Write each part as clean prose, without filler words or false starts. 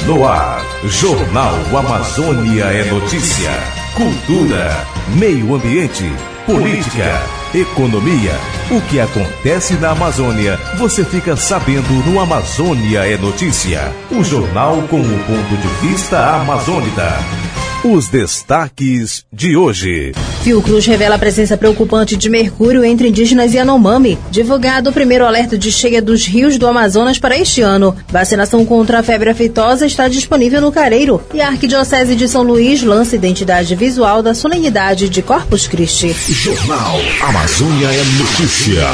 No ar, Jornal Amazônia é notícia, cultura, meio ambiente, política, economia. O que acontece na Amazônia, você fica sabendo no Amazônia é Notícia. O jornal com o ponto de vista amazônida. Os destaques de hoje. Fiocruz revela a presença preocupante de mercúrio entre indígenas e Yanomami. Divulgado o primeiro alerta de cheia dos rios do Amazonas para este ano. Vacinação contra a febre aftosa está disponível no Careiro. E a Arquidiocese de São Luís lança identidade visual da solenidade de Corpus Christi. Jornal Amazônia é Notícia.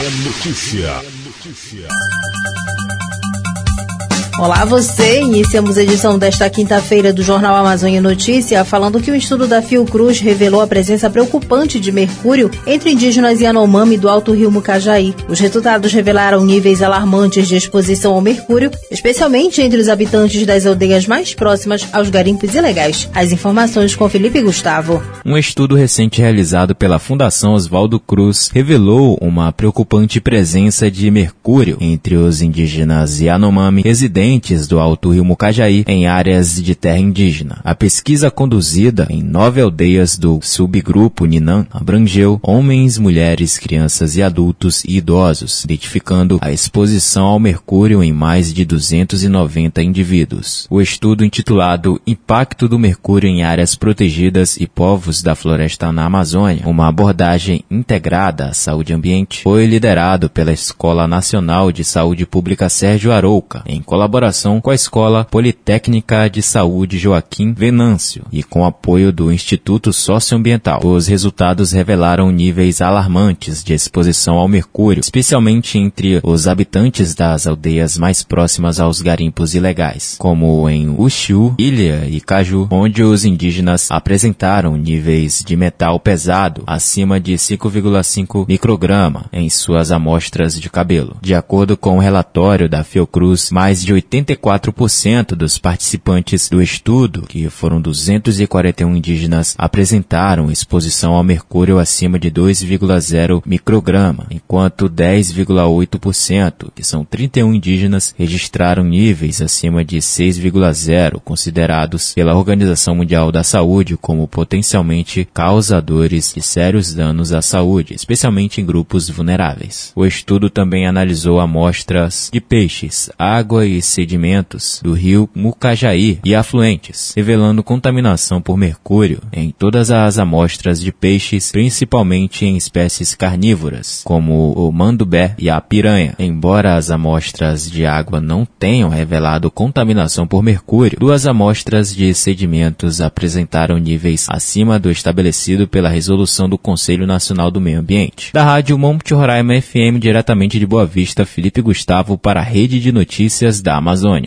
Olá você, iniciamos a edição desta quinta-feira do Jornal Amazônia Notícia falando que um estudo da Fiocruz revelou a presença preocupante de mercúrio entre indígenas e Yanomami do Alto Rio Mucajaí. Os resultados revelaram níveis alarmantes de exposição ao mercúrio, especialmente entre os habitantes das aldeias mais próximas aos garimpos ilegais. As informações com Felipe Gustavo. Um estudo recente realizado pela Fundação Oswaldo Cruz revelou uma preocupante presença de mercúrio entre os indígenas Yanomami residentes do Alto Rio Mucajaí em áreas de terra indígena. A pesquisa conduzida em 9 aldeias do subgrupo Ninan abrangeu homens, mulheres, crianças e adultos e idosos, identificando a exposição ao mercúrio em mais de 290 indivíduos. O estudo intitulado Impacto do Mercúrio em Áreas Protegidas e Povos da Floresta na Amazônia, uma abordagem integrada à saúde e ambiente, foi liderado pela Escola Nacional de Saúde Pública Sérgio Arouca, em colaboração com a Escola Politécnica de Saúde Joaquim Venâncio e com apoio do Instituto Socioambiental. Os resultados revelaram níveis alarmantes de exposição ao mercúrio, especialmente entre os habitantes das aldeias mais próximas aos garimpos ilegais, como em Uxiú, Ilha e Caju, onde os indígenas apresentaram níveis de metal pesado acima de 5,5 micrograma em suas amostras de cabelo. De acordo com o relatório da Fiocruz, mais de 84% dos participantes do estudo, que foram 241 indígenas, apresentaram exposição ao mercúrio acima de 2,0 micrograma, enquanto 10,8%, que são 31 indígenas, registraram níveis acima de 6,0, considerados pela Organização Mundial da Saúde como potencialmente causadores de sérios danos à saúde, especialmente em grupos vulneráveis. O estudo também analisou amostras de peixes, água e sedimentos do rio Mucajaí e afluentes, revelando contaminação por mercúrio em todas as amostras de peixes, principalmente em espécies carnívoras, como o mandubé e a piranha. Embora as amostras de água não tenham revelado contaminação por mercúrio, 2 amostras de sedimentos apresentaram níveis acima do estabelecido pela resolução do Conselho Nacional do Meio Ambiente. Da Rádio Monte Roraima FM, diretamente de Boa Vista, Felipe Gustavo para a Rede de Notícias da Amazônia.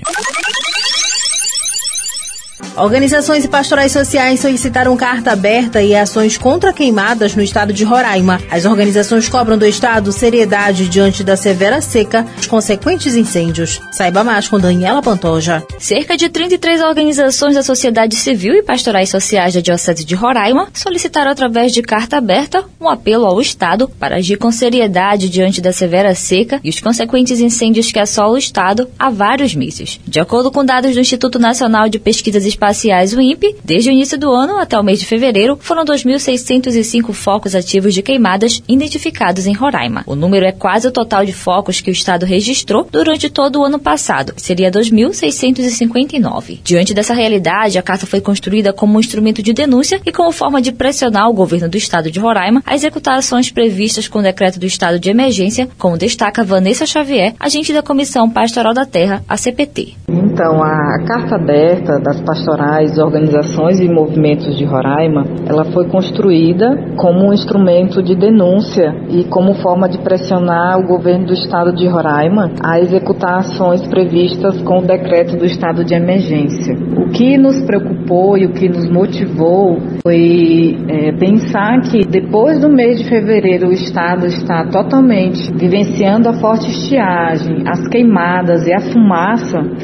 Organizações e pastorais sociais solicitaram carta aberta e ações contra queimadas no estado de Roraima. As organizações cobram do estado seriedade diante da severa seca e os consequentes incêndios. Saiba mais com Daniela Pantoja. Cerca de 33 organizações da sociedade civil e pastorais sociais da Diocese de Roraima solicitaram através de carta aberta um apelo ao estado para agir com seriedade diante da severa seca e os consequentes incêndios que assolam o estado há vários meses. De acordo com dados do Instituto Nacional de Pesquisas Espaciais, o INPE, desde o início do ano até o mês de fevereiro, foram 2.605 focos ativos de queimadas identificados em Roraima. O número é quase o total de focos que o estado registrou durante todo o ano passado, que seria 2.659. Diante dessa realidade, a carta foi construída como um instrumento de denúncia e como forma de pressionar o governo do estado de Roraima a executar ações previstas com o decreto do estado de emergência, como destaca Vanessa Xavier, agente da Comissão Pastoral da Terra, a CPT. Então, a carta aberta das pastorais, organizações e movimentos de Roraima, ela foi construída como um instrumento de denúncia e como forma de pressionar o governo do estado de Roraima a executar ações previstas com o decreto do estado de emergência. O que nos preocupou e o que nos motivou foi pensar que depois do mês de fevereiro o estado está totalmente vivenciando a forte estiagem, as queimadas e a fumaça sendo inalada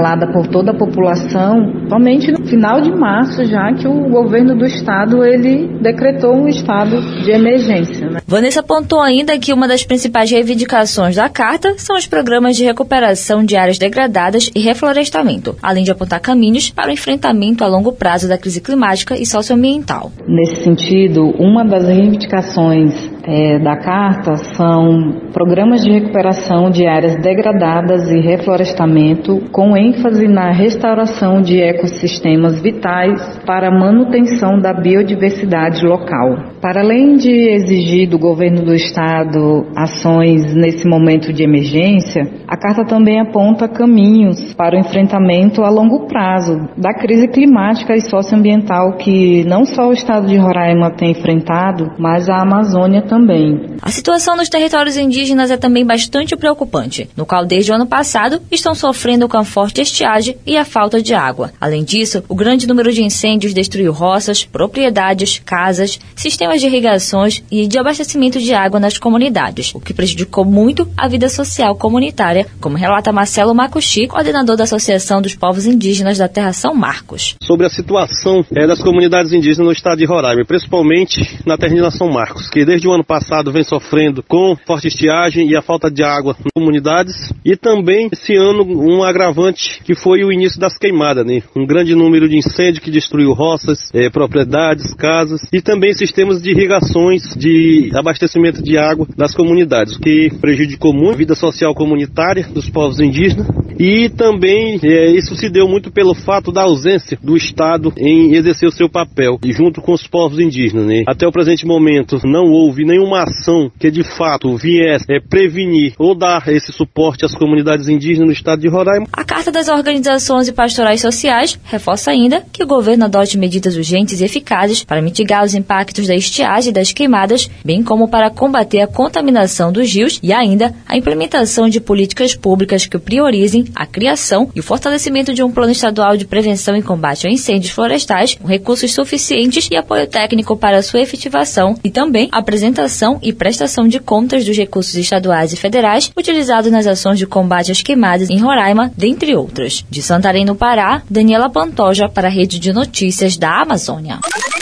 falada por toda a população, somente no final de março, já que o governo do estado ele decretou um estado de emergência, né? Vanessa apontou ainda que uma das principais reivindicações da carta são os programas de recuperação de áreas degradadas e reflorestamento, além de apontar caminhos para o enfrentamento a longo prazo da crise climática e socioambiental. Nesse sentido, uma das reivindicações da carta são programas de recuperação de áreas degradadas e reflorestamento, com ênfase na restauração de ecossistemas vitais para a manutenção da biodiversidade local. Para além de exigir do governo do estado ações nesse momento de emergência, a carta também aponta caminhos para o enfrentamento a longo prazo da crise climática e socioambiental que não só o estado de Roraima tem enfrentado, mas a Amazônia também. A situação nos territórios indígenas é também bastante preocupante, no qual desde o ano passado estão sofrendo com a forte estiagem e a falta de água. Além disso, o grande número de incêndios destruiu roças, propriedades, casas, sistemas de irrigações e de abastecimento de água nas comunidades, o que prejudicou muito a vida social comunitária, como relata Marcelo Macuxi, coordenador da Associação dos Povos Indígenas da Terra São Marcos. Sobre a situação das comunidades indígenas no estado de Roraima, principalmente na terra São Marcos, que desde o ano passado vem sofrendo com forte estiagem e a falta de água nas comunidades, e também esse ano um agravante que foi o início das queimadas, né? Um grande número de incêndios que destruiu roças, propriedades, casas e também sistemas de irrigações de abastecimento de água das comunidades, o que prejudicou muito a vida social comunitária dos povos indígenas. E também isso se deu muito pelo fato da ausência do Estado em exercer o seu papel, e junto com os povos indígenas, né? Até o presente momento não houve nenhuma ação que de fato viesse prevenir ou dar esse suporte às comunidades indígenas no estado de Roraima. A Carta das Organizações e Pastorais Sociais reforça ainda que o governo adote medidas urgentes e eficazes para mitigar os impactos da estiagem e das queimadas, bem como para combater a contaminação dos rios e ainda a implementação de políticas públicas que priorizem a criação e o fortalecimento de um plano estadual de prevenção e combate a incêndios florestais, com recursos suficientes e apoio técnico para sua efetivação, e também a apresentação e prestação de contas dos recursos estaduais e federais utilizados nas ações de combate às queimadas em Roraima, dentre outras. De Santarém, no Pará, Daniela Pantoja para a Rede de Notícias da Amazônia.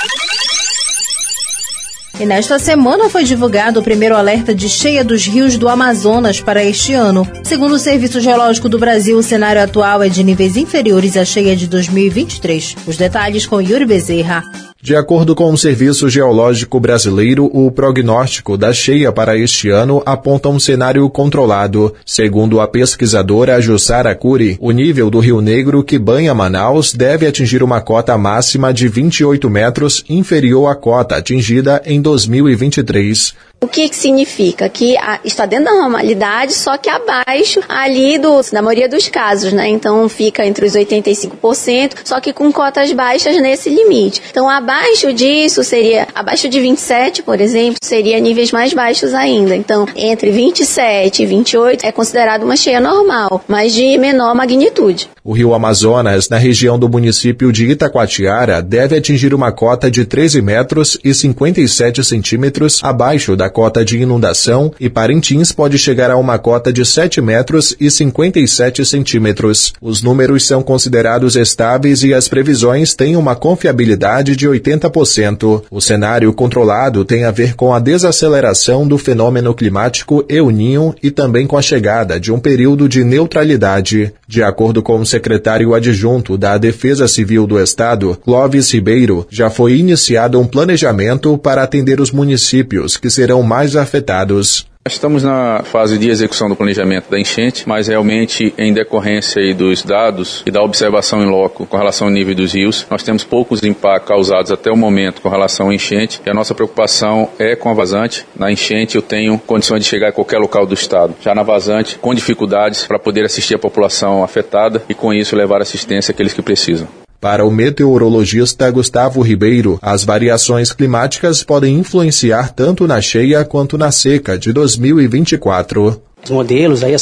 E nesta semana foi divulgado o primeiro alerta de cheia dos rios do Amazonas para este ano. Segundo o Serviço Geológico do Brasil, o cenário atual é de níveis inferiores à cheia de 2023. Os detalhes com Yuri Bezerra. De acordo com o Serviço Geológico Brasileiro, o prognóstico da cheia para este ano aponta um cenário controlado. Segundo a pesquisadora Jussara Cury, o nível do Rio Negro que banha Manaus deve atingir uma cota máxima de 28 metros, inferior à cota atingida em 2023. O que significa? Que está dentro da normalidade, só que abaixo ali da maioria dos casos, né? Então fica entre os 85%, só que com cotas baixas nesse limite. Então abaixo disso abaixo de 27, por exemplo, seria níveis mais baixos ainda. Então entre 27 e 28 é considerado uma cheia normal, mas de menor magnitude. O Rio Amazonas, na região do município de Itacoatiara, deve atingir uma cota de 13 metros e 57 centímetros abaixo da cota de inundação, e Parintins pode chegar a uma cota de 7 metros e 57 centímetros. Os números são considerados estáveis e as previsões têm uma confiabilidade de 80%. O cenário controlado tem a ver com a desaceleração do fenômeno climático El Niño e também com a chegada de um período de neutralidade. De acordo com o secretário adjunto da Defesa Civil do Estado, Clóvis Ribeiro, já foi iniciado um planejamento para atender os municípios que serão mais afetados. Estamos na fase de execução do planejamento da enchente, mas realmente em decorrência aí dos dados e da observação em loco com relação ao nível dos rios, nós temos poucos impactos causados até o momento com relação à enchente, e a nossa preocupação é com a vazante. Na enchente eu tenho condições de chegar a qualquer local do estado. Já na vazante, com dificuldades para poder assistir a população afetada e com isso levar assistência àqueles que precisam. Para o meteorologista Gustavo Ribeiro, as variações climáticas podem influenciar tanto na cheia quanto na seca de 2024. Os modelos, aí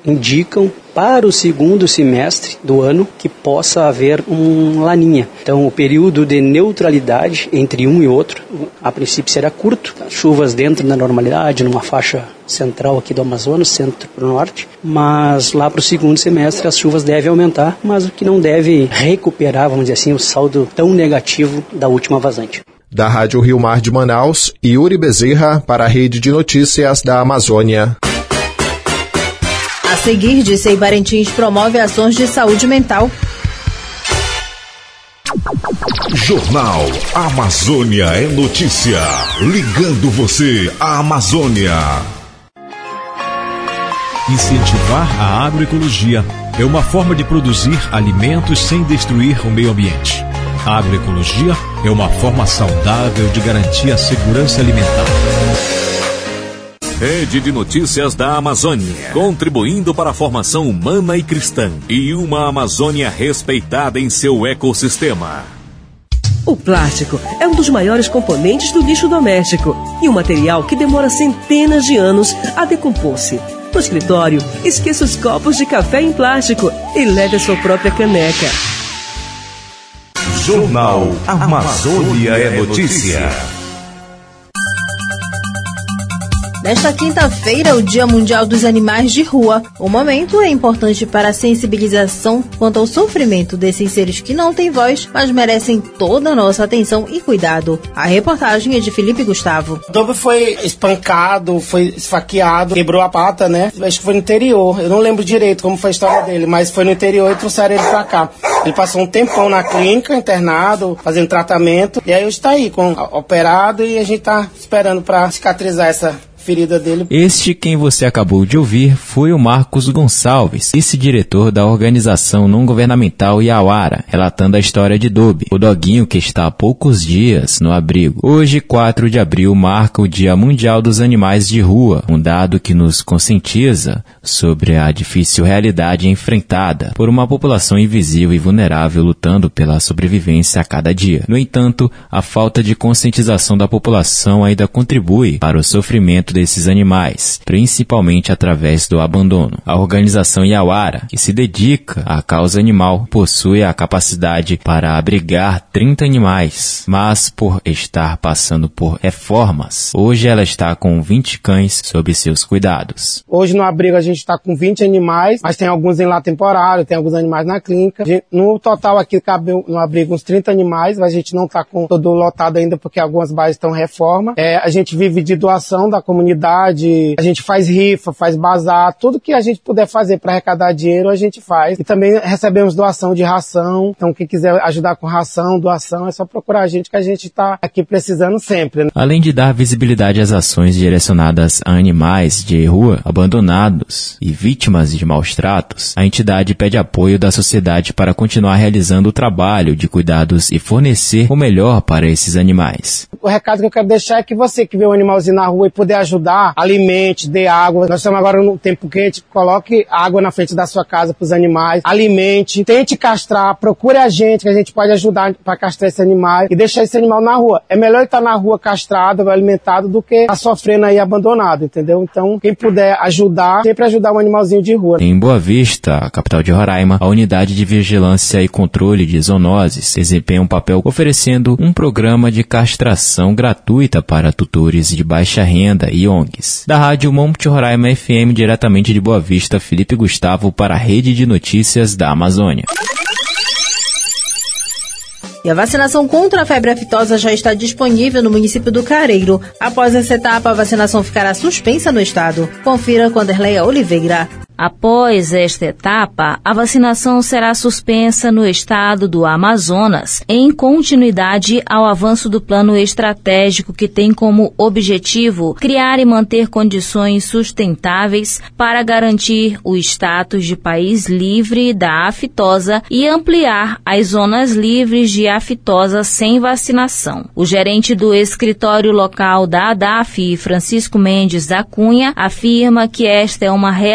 indicam para o segundo semestre do ano que possa haver um laninha. Então, o período de neutralidade entre um e outro, a princípio será curto, chuvas dentro da normalidade, numa faixa central aqui do Amazonas, centro para o norte, mas lá para o segundo semestre as chuvas devem aumentar, mas o que não deve recuperar, vamos dizer assim, o saldo tão negativo da última vazante. Da Rádio Rio Mar de Manaus, Yuri Bezerra para a Rede de Notícias da Amazônia. A seguir, Dicey Parintins promove ações de saúde mental. Jornal Amazônia é notícia. Ligando você à Amazônia. Incentivar a agroecologia é uma forma de produzir alimentos sem destruir o meio ambiente. A agroecologia é uma forma saudável de garantir a segurança alimentar. Rede de Notícias da Amazônia, contribuindo para a formação humana e cristã e uma Amazônia respeitada em seu ecossistema. O plástico é um dos maiores componentes do lixo doméstico e um material que demora centenas de anos a decompor-se. No escritório, esqueça os copos de café em plástico e leve a sua própria caneca. Jornal Amazônia é notícia. Nesta quinta-feira é o Dia Mundial dos Animais de Rua. O momento é importante para a sensibilização quanto ao sofrimento desses seres que não têm voz, mas merecem toda a nossa atenção e cuidado. A reportagem é de Felipe Gustavo. O Dobby foi espancado, foi esfaqueado, quebrou a pata, né? Acho que foi no interior. Eu não lembro direito como foi a história dele, mas foi no interior e trouxeram ele pra cá. Ele passou um tempão na clínica, internado, fazendo tratamento. E aí hoje tá aí, operado, e a gente tá esperando pra cicatrizar essa ferida dele. Este quem você acabou de ouvir foi o Marcos Gonçalves, vice-diretor da organização não-governamental Iauara, relatando a história de Dobby, o doguinho que está há poucos dias no abrigo. Hoje, 4 de abril, marca o Dia Mundial dos Animais de Rua, um dado que nos conscientiza sobre a difícil realidade enfrentada por uma população invisível e vulnerável lutando pela sobrevivência a cada dia. No entanto, a falta de conscientização da população ainda contribui para o sofrimento desses animais, principalmente através do abandono. A organização Iauara, que se dedica à causa animal, possui a capacidade para abrigar 30 animais, mas por estar passando por reformas, hoje ela está com 20 cães sob seus cuidados. Hoje no abrigo a gente está com 20 animais, mas tem alguns em lá temporário, tem alguns animais na clínica. No total aqui cabe no abrigo uns 30 animais, mas a gente não está com todo lotado ainda porque algumas bases estão em reforma. A gente vive de doação da comunidade, a gente faz rifa, faz bazar, tudo que a gente puder fazer para arrecadar dinheiro a gente faz. E também recebemos doação de ração, então quem quiser ajudar com ração, doação, é só procurar a gente que a gente está aqui precisando sempre, né? Além de dar visibilidade às ações direcionadas a animais de rua, abandonados e vítimas de maus tratos, a entidade pede apoio da sociedade para continuar realizando o trabalho de cuidados e fornecer o melhor para esses animais. O recado que eu quero deixar é que você que vê um animalzinho na rua e puder ajudar, alimente, dê água. Nós estamos agora no tempo quente, coloque água na frente da sua casa para os animais, alimente, tente castrar, procure a gente que a gente pode ajudar para castrar esse animal e deixar esse animal na rua. É melhor ele estar na rua castrado, alimentado, do que estar sofrendo aí abandonado, entendeu? Então, quem puder ajudar, sempre ajudar um animalzinho de rua. Em Boa Vista, a capital de Roraima, a unidade de vigilância e controle de zoonoses desempenha um papel oferecendo um programa de castração gratuita para tutores de baixa renda e ONGs. Da Rádio Monte Roraima FM, diretamente de Boa Vista, Felipe Gustavo para a Rede de Notícias da Amazônia. E a vacinação contra a febre aftosa já está disponível no município do Careiro. Após essa etapa, a vacinação ficará suspensa no estado. Confira com Anderleia Oliveira. Após esta etapa, a vacinação será suspensa no estado do Amazonas, em continuidade ao avanço do plano estratégico que tem como objetivo criar e manter condições sustentáveis para garantir o status de país livre da aftosa e ampliar as zonas livres de aftosa sem vacinação. O gerente do escritório local da ADAF, Francisco Mendes da Cunha, afirma que esta é uma realidade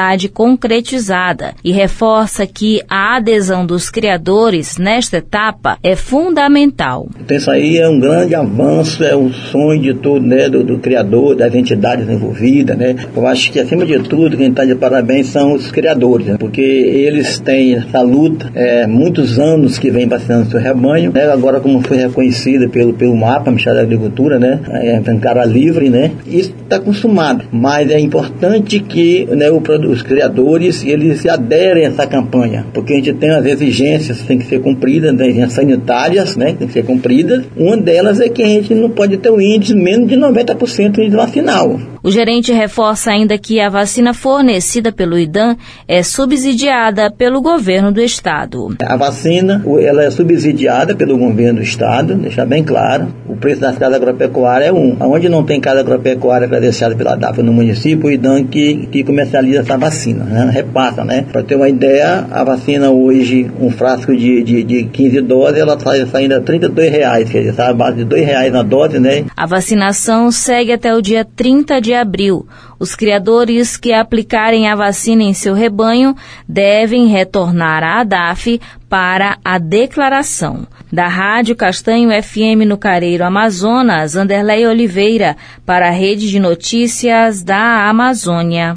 realidade concretizada e reforça que a adesão dos criadores nesta etapa é fundamental. Então isso aí é um grande avanço, é um sonho de tudo, né, do criador, das entidades envolvidas, né. Eu acho que acima de tudo quem está de parabéns são os criadores, né, porque eles têm essa luta, muitos anos que vem vacinando seu rebanho, né, agora como foi reconhecida pelo MAPA, Ministério da Agricultura, né, em cara livre, né, isso está consumado, mas é importante que, né, os criadores, eles se aderem a essa campanha, porque a gente tem as exigências que tem que ser cumpridas, né, exigências sanitárias, né, que tem que ser cumpridas. Uma delas é que a gente não pode ter um índice menos de 90% de vacinal. O gerente reforça ainda que a vacina fornecida pelo IDAM é subsidiada pelo governo do estado. A vacina, ela é subsidiada pelo governo do estado, deixar bem claro. O preço das casas agropecuárias é Onde não tem casa agropecuária credenciada pela DAFA no município, o IDAM que comercializa essa vacina, né? Repassa, né? Para ter uma ideia, a vacina hoje, um frasco de 15 doses, ela está saindo a R$32, quer dizer, está a base de R$2 na dose, né? A vacinação segue até o dia 30 de abril. Os criadores que aplicarem a vacina em seu rebanho devem retornar à ADAF para a declaração. Da Rádio Castanho FM no Careiro, Amazonas, Anderlei Oliveira, para a Rede de Notícias da Amazônia.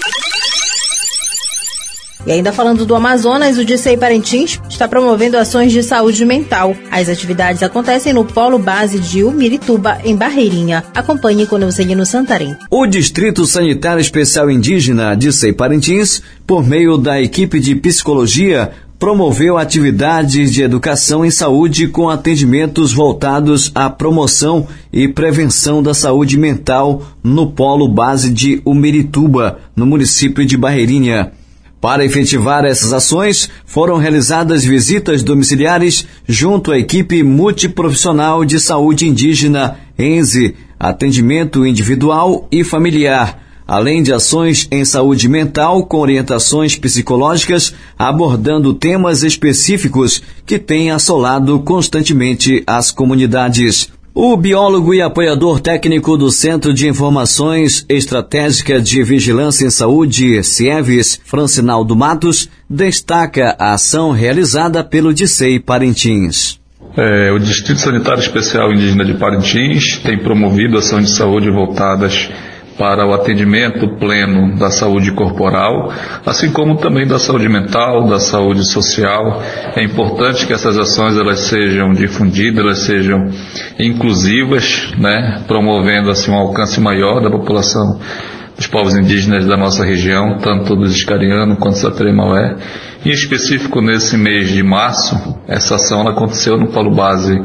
E ainda falando do Amazonas, o DICEI Parintins está promovendo ações de saúde mental. As atividades acontecem no Polo Base de Umirituba, em Barreirinha. Acompanhe com Neucelino Santarém. O Distrito Sanitário Especial Indígena DICEI Parintins, por meio da equipe de psicologia, promoveu atividades de educação em saúde com atendimentos voltados à promoção e prevenção da saúde mental no Polo Base de Umirituba, no município de Barreirinha. Para efetivar essas ações, foram realizadas visitas domiciliares junto à equipe multiprofissional de saúde indígena, ENSE, atendimento individual e familiar, além de ações em saúde mental com orientações psicológicas, abordando temas específicos que têm assolado constantemente as comunidades. O biólogo e apoiador técnico do Centro de Informações Estratégica de Vigilância em Saúde, CIEVES, Francinaldo Matos, destaca a ação realizada pelo DICEI Parintins. O Distrito Sanitário Especial Indígena de Parintins tem promovido ações de saúde voltadas para o atendimento pleno da saúde corporal, assim como também da saúde mental, da saúde social. É importante que essas ações elas sejam difundidas, elas sejam inclusivas, né, promovendo assim um alcance maior da população dos povos indígenas da nossa região, tanto dos Iscariano quanto Sateré-Maué. Em específico, nesse mês de março, essa ação ela aconteceu no Polo Base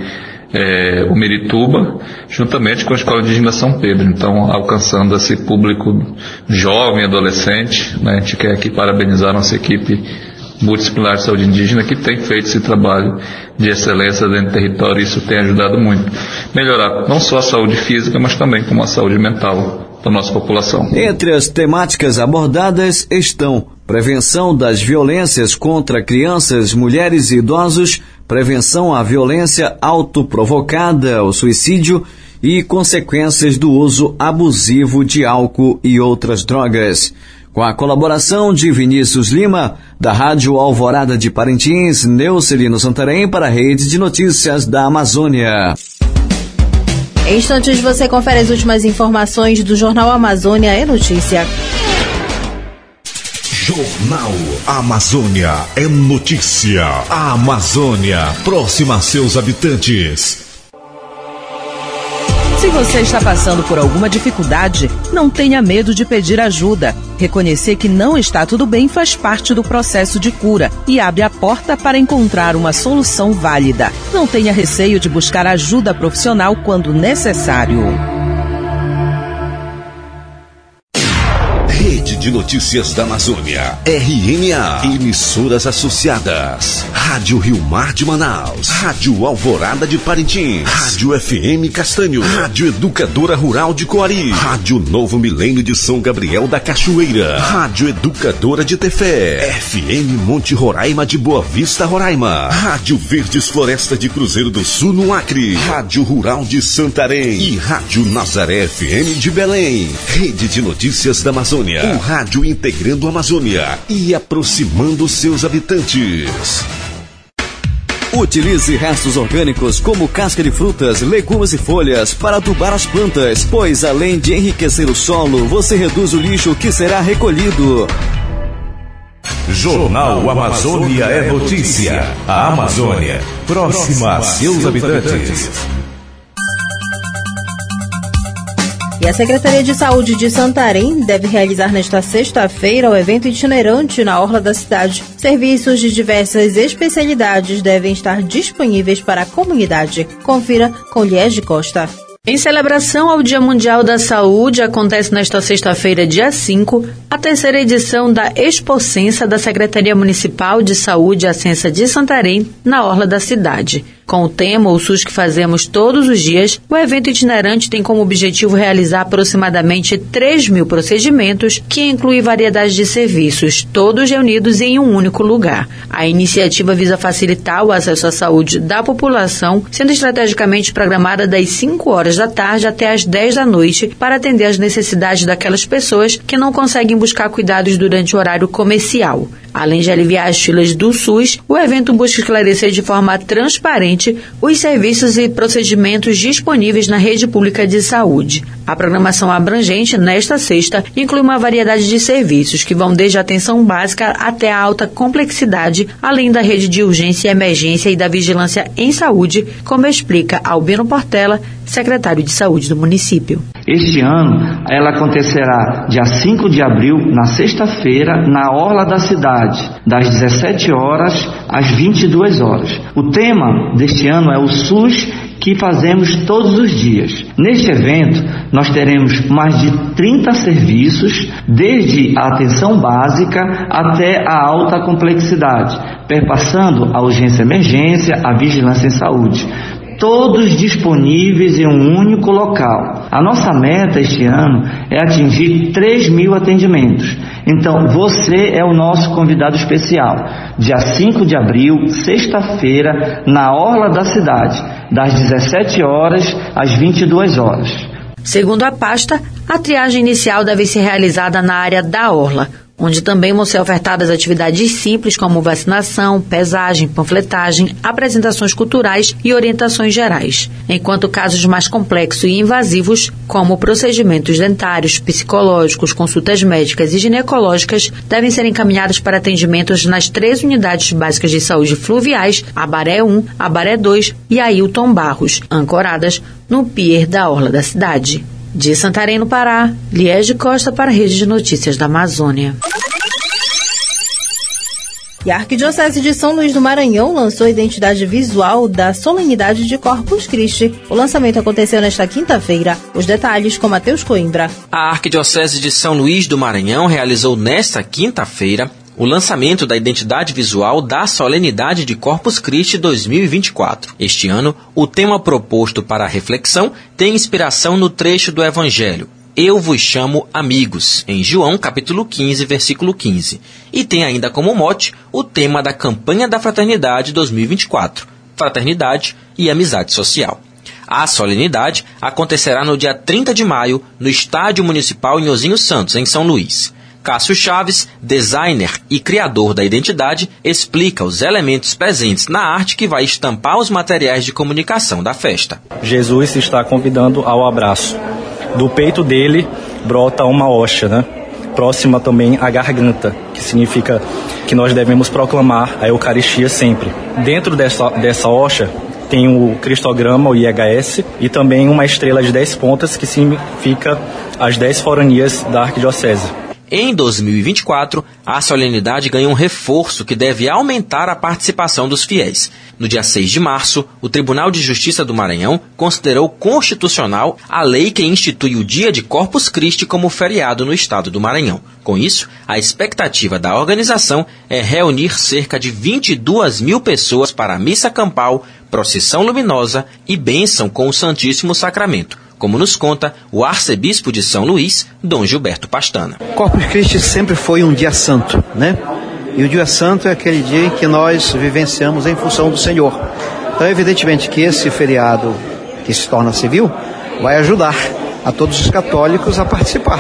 Umirituba, juntamente com a Escola Indígena São Pedro. Então, alcançando esse público jovem, adolescente, né, a gente quer aqui parabenizar a nossa equipe multidisciplinar de saúde indígena que tem feito esse trabalho de excelência dentro do território, e isso tem ajudado muito. Melhorar não só a saúde física, mas também como a saúde mental da nossa população. Entre as temáticas abordadas estão prevenção das violências contra crianças, mulheres e idosos, prevenção à violência autoprovocada, o suicídio e consequências do uso abusivo de álcool e outras drogas. Com a colaboração de Vinícius Lima, da Rádio Alvorada de Parintins, Neucelino Santarém para a Rede de Notícias da Amazônia. Em instantes você confere as últimas informações do Jornal Amazônia é Notícia. Jornal Amazônia é notícia. A Amazônia, próxima a seus habitantes. Se você está passando por alguma dificuldade, não tenha medo de pedir ajuda. Reconhecer que não está tudo bem faz parte do processo de cura e abre a porta para encontrar uma solução válida. Não tenha receio de buscar ajuda profissional quando necessário. Rede de Notícias da Amazônia, RNA, emissoras associadas, Rádio Rio Mar de Manaus, Rádio Alvorada de Parintins, Rádio FM Castanho, Rádio Educadora Rural de Coari, Rádio Novo Milênio de São Gabriel da Cachoeira, Rádio Educadora de Tefé, FM Monte Roraima de Boa Vista, Roraima, Rádio Verdes Floresta de Cruzeiro do Sul no Acre, Rádio Rural de Santarém e Rádio Nazaré FM de Belém. Rede de Notícias da Amazônia, um rádio integrando a Amazônia e aproximando seus habitantes. Utilize restos orgânicos como casca de frutas, legumes e folhas para adubar as plantas, pois além de enriquecer o solo, você reduz o lixo que será recolhido. Jornal Amazônia é notícia. A Amazônia, próxima a seus habitantes. E a Secretaria de Saúde de Santarém deve realizar nesta sexta-feira o evento itinerante na orla da cidade. Serviços de diversas especialidades devem estar disponíveis para a comunidade. Confira com Liege Costa. Em celebração ao Dia Mundial da Saúde, acontece nesta sexta-feira, dia 5, a terceira edição da Expocença da Secretaria Municipal de Saúde, a Ascensa de Santarém, na orla da cidade. Com o tema O SUS que fazemos todos os dias, o evento itinerante tem como objetivo realizar aproximadamente 3.000 procedimentos, que inclui variedade de serviços, todos reunidos em um único lugar. A iniciativa visa facilitar o acesso à saúde da população, sendo estrategicamente programada das 5 horas da tarde até as 10 da noite, para atender às necessidades daquelas pessoas que não conseguem buscar cuidados durante o horário comercial. Além de aliviar as filas do SUS, o evento busca esclarecer de forma transparente os serviços e procedimentos disponíveis na rede pública de saúde. A programação abrangente, nesta sexta, inclui uma variedade de serviços que vão desde a atenção básica até a alta complexidade, além da rede de urgência e emergência e da vigilância em saúde, como explica Albino Portela, secretário de Saúde do município. Este ano, ela acontecerá dia 5 de abril, na sexta-feira, na orla da cidade, das 17 horas às 22 horas. O tema deste ano é o SUS que fazemos todos os dias. Neste evento, nós teremos mais de 30 serviços, desde a atenção básica até a alta complexidade, perpassando a urgência e emergência, a vigilância em saúde. Todos disponíveis em um único local. A nossa meta este ano é atingir 3.000 atendimentos. Então, você é o nosso convidado especial. Dia 5 de abril, sexta-feira, na orla da cidade, das 17 horas às 22 horas. Segundo a pasta, a triagem inicial deve ser realizada na área da orla, onde também vão ser ofertadas atividades simples como vacinação, pesagem, panfletagem, apresentações culturais e orientações gerais, enquanto casos mais complexos e invasivos, como procedimentos dentários, psicológicos, consultas médicas e ginecológicas, devem ser encaminhados para atendimentos nas 3 unidades básicas de saúde fluviais, Abaré 1, Abaré 2 e Ailton Barros, ancoradas no pier da orla da cidade. De Santarém, no Pará, Liege Costa para a Rede de Notícias da Amazônia. E a Arquidiocese de São Luís do Maranhão lançou a identidade visual da solenidade de Corpus Christi. O lançamento aconteceu nesta quinta-feira. Os detalhes com Matheus Coimbra. A Arquidiocese de São Luís do Maranhão realizou nesta quinta-feira o lançamento da identidade visual da Solenidade de Corpus Christi 2024. Este ano, o tema proposto para a reflexão tem inspiração no trecho do Evangelho Eu vos chamo amigos, em João capítulo 15, versículo 15. E tem ainda como mote o tema da campanha da Fraternidade 2024, Fraternidade e Amizade Social. A solenidade acontecerá no dia 30 de maio, no Estádio Municipal Nhozinho Santos, em São Luís. Cássio Chaves, designer e criador da identidade, explica os elementos presentes na arte que vai estampar os materiais de comunicação da festa. Jesus está convidando ao abraço. Do peito dele brota uma hoxa, próxima também à garganta, que significa que nós devemos proclamar a Eucaristia sempre. Dentro dessa hoxa tem o cristograma, o IHS, e também uma estrela de 10 pontas, que significa as 10 foranias da Arquidiocese. Em 2024, a solenidade ganha um reforço que deve aumentar a participação dos fiéis. No dia 6 de março, o Tribunal de Justiça do Maranhão considerou constitucional a lei que institui o Dia de Corpus Christi como feriado no estado do Maranhão. Com isso, a expectativa da organização é reunir cerca de 22.000 pessoas para a missa campal, procissão luminosa e bênção com o Santíssimo Sacramento, como nos conta o arcebispo de São Luís, Dom Gilberto Pastana. Corpus Christi sempre foi um dia santo, E o dia santo é aquele dia em que nós vivenciamos em função do Senhor. Então, evidentemente que esse feriado, que se torna civil, vai ajudar a todos os católicos a participar.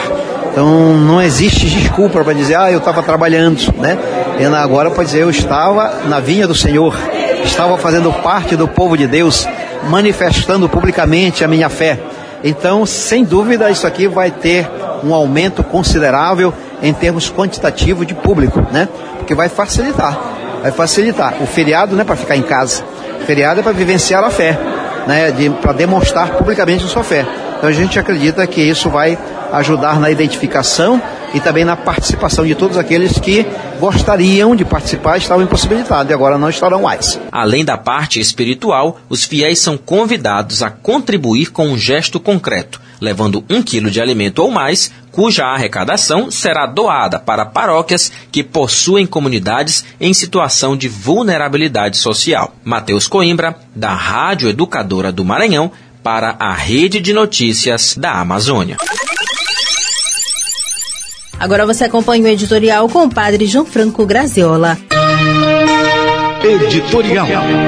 Então não existe desculpa para dizer, eu estava trabalhando, né? E agora pode dizer, eu estava na vinha do Senhor, estava fazendo parte do povo de Deus, manifestando publicamente a minha fé. Então, sem dúvida, isso aqui vai ter um aumento considerável em termos quantitativos de público, né? Porque vai facilitar. O feriado não é para ficar em casa, o feriado é para vivenciar a fé, né? Para demonstrar publicamente a sua fé. Então a gente acredita que isso vai ajudar na identificação e também na participação de todos aqueles que gostariam de participar, estavam impossibilitados e agora não estarão mais. Além da parte espiritual, os fiéis são convidados a contribuir com um gesto concreto, levando 1 quilo de alimento ou mais, cuja arrecadação será doada para paróquias que possuem comunidades em situação de vulnerabilidade social. Matheus Coimbra, da Rádio Educadora do Maranhão, para a Rede de Notícias da Amazônia. Agora você acompanha o editorial com o padre João Franco Graziola. Editorial.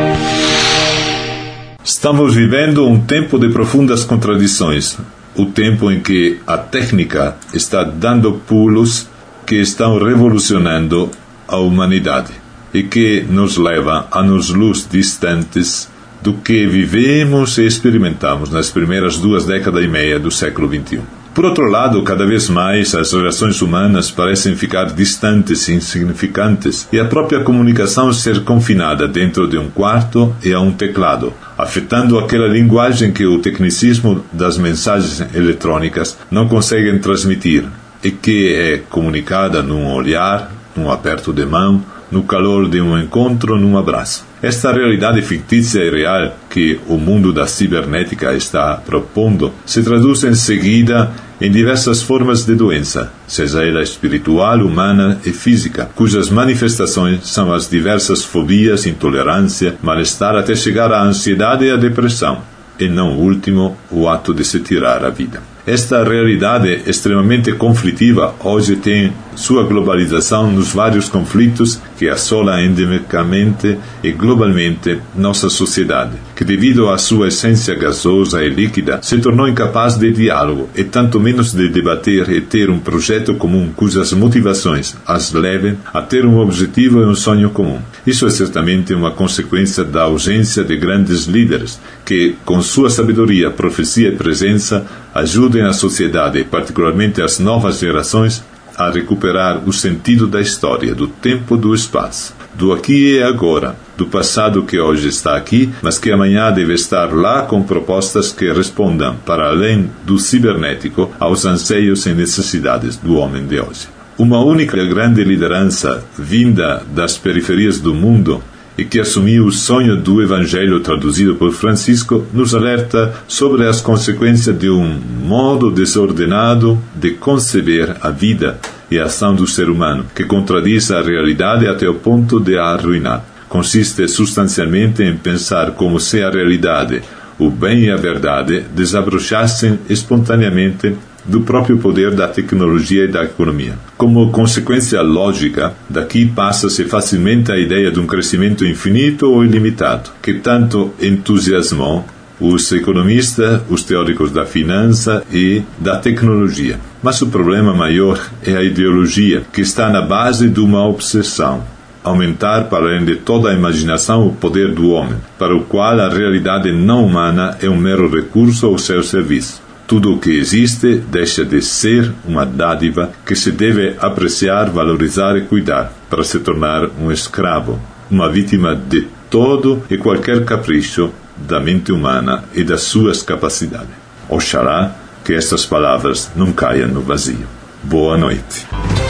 Estamos vivendo um tempo de profundas contradições. O tempo em que a técnica está dando pulos que estão revolucionando a humanidade e que nos leva a anos-luz distantes do que vivemos e experimentamos nas primeiras 2 décadas e meia do século XXI. Por outro lado, cada vez mais as relações humanas parecem ficar distantes e insignificantes e a própria comunicação ser confinada dentro de um quarto e a um teclado, afetando aquela linguagem que o tecnicismo das mensagens eletrônicas não consegue transmitir e que é comunicada num olhar, num aperto de mão, no calor de um encontro, num abraço. Esta realidade fictícia e real que o mundo da cibernética está propondo se traduz em seguida em diversas formas de doença, seja ela espiritual, humana e física, cujas manifestações são as diversas fobias, intolerância, mal-estar até chegar à ansiedade e à depressão, e não último, o ato de se tirar a vida. Esta realidade extremamente conflitiva hoje tem sua globalização nos vários conflitos que assolam endemicamente e globalmente nossa sociedade, que devido à sua essência gasosa e líquida se tornou incapaz de diálogo e tanto menos de debater e ter um projeto comum cujas motivações as levem a ter um objetivo e um sonho comum. Isso é certamente uma consequência da ausência de grandes líderes que, com sua sabedoria, profecia e presença, ajudem a sociedade, particularmente as novas gerações, a recuperar o sentido da história, do tempo, do espaço, do aqui e agora, do passado que hoje está aqui, mas que amanhã deve estar lá com propostas que respondam, para além do cibernético, aos anseios e necessidades do homem de hoje. Uma única grande liderança vinda das periferias do mundo e que assumiu o sonho do Evangelho traduzido por Francisco, nos alerta sobre as consequências de um modo desordenado de conceber a vida e a ação do ser humano, que contradiz a realidade até o ponto de a arruinar. Consiste substancialmente em pensar como se a realidade, o bem e a verdade desabrochassem espontaneamente do próprio poder da tecnologia e da economia. Como consequência lógica, daqui passa-se facilmente a ideia de um crescimento infinito ou ilimitado, que tanto entusiasmou os economistas, os teóricos da finança e da tecnologia. Mas o problema maior é a ideologia, que está na base de uma obsessão: aumentar, para além de toda a imaginação, o poder do homem, para o qual a realidade não humana é um mero recurso ao seu serviço. Tudo o que existe deixa de ser uma dádiva que se deve apreciar, valorizar e cuidar, para se tornar um escravo, uma vítima de todo e qualquer capricho da mente humana e das suas capacidades. Oxalá que estas palavras não caiam no vazio. Boa noite.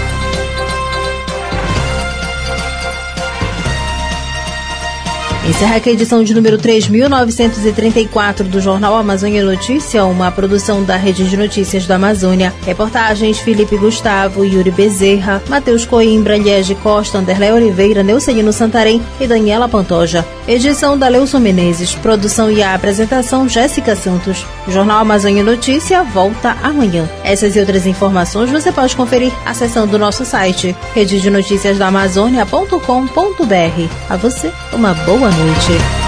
Encerra aqui a edição de número 3.934 do Jornal Amazônia Notícia, uma produção da Rede de Notícias da Amazônia. Reportagens: Felipe Gustavo, Yuri Bezerra, Matheus Coimbra, Liege Costa, Anderlé Oliveira, Neucelino Santarém e Daniela Pantoja. Edição da Leuson Menezes. Produção e a apresentação: Jéssica Santos. O Jornal Amazônia Notícia volta amanhã. Essas e outras informações você pode conferir acessando o nosso site rededenoticiasdaamazônia.com.br. A você, uma boa noite.